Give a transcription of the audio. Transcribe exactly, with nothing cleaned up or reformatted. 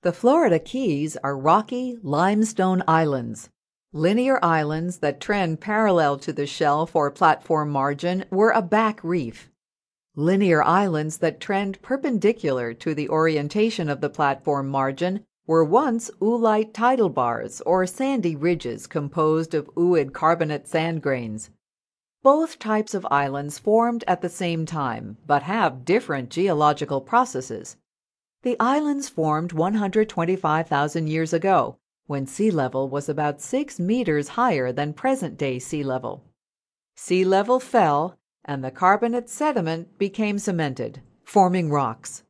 The Florida Keys are rocky limestone islands. Linear islands that trend parallel to the shelf or platform margin were a back reef. Linear islands that trend perpendicular to the orientation of the platform margin were once oolite tidal bars or sandy ridges composed of ooid carbonate sand grains. Both types of islands formed at the same time, but have different geological processes. The islands formed one hundred twenty-five thousand years ago, when sea level was about six meters higher than present-day sea level. Sea level fell, and the carbonate sediment became cemented, forming rocks.